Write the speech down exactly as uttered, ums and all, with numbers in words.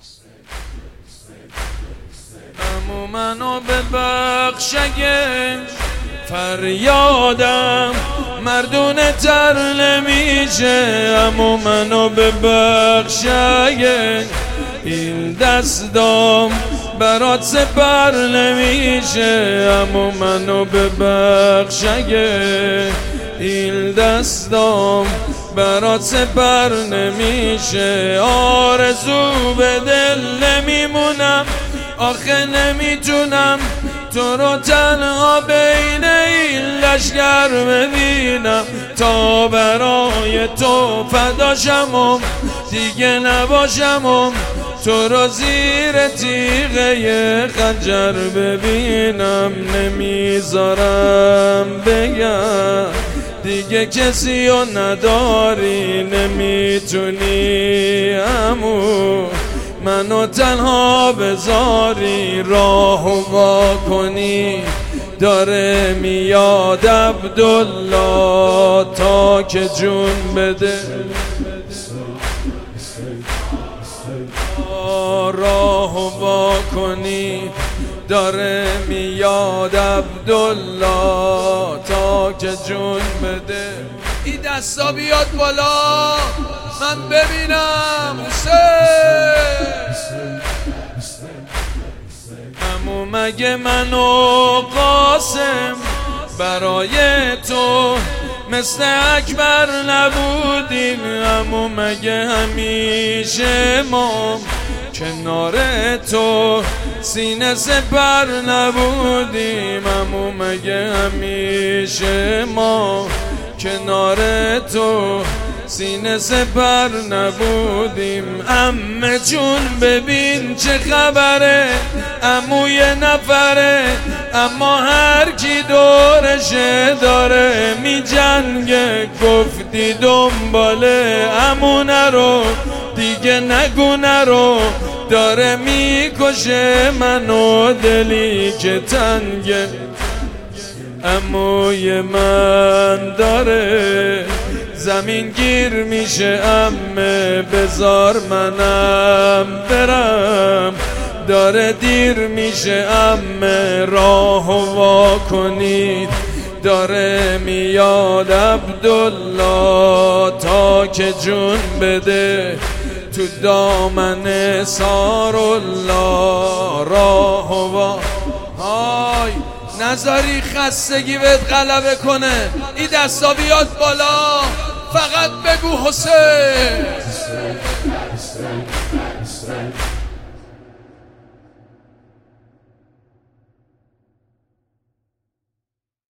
امو منو ببخش اگه فریادم مردونه تر نمیشه. امو منو ببخش اگه این دستام برات سپر نمیشه. امو منو ببخش اگه این دستام برات سپر نمیشه. آرزو به دل نمیمونم آخه نمیتونم تو رو تنها بین این لشگر ببینم. تا برای تو فداشم دیگه نباشم تو رو زیر تیغه خنجر ببینم. نمیذارم بگم دیگه کسی رو نداری، نمیتونی عمو منو تنها بذاری. راهو وا کنی داره میاد عبدالله تا که جون بده. راهو وا کنی داره میاد عبدالله تا که جون بده. این دستا بیاد بالا من ببینم حسین. امو مگه منو قاسم برای تو مثل اکبر نبودیم؟ امو مگه همیشه ما کنار تو سینه سپر نبودیم؟ امو مگه همیشه ما کنار تو سینه سپر نبودیم؟ عمه جون ببین چه خبره، عمو یه نفره اما هر کی دورشه داره می جنگه. گفتی دنباله عمو نرو دیگه نگو نرو، داره میکشه منو دلی که تنگه. عموی من داره زمین گیر میشه، عمه بذار منم برم داره دیر میشه. عمه راهو وا کنید داره میاد عبدالله تا که جون بده تو دامن سارالله. راهو وا های نذاری خستگی بهت غلبه کنه. این دستا بیاد بالا فقط بگو حسین.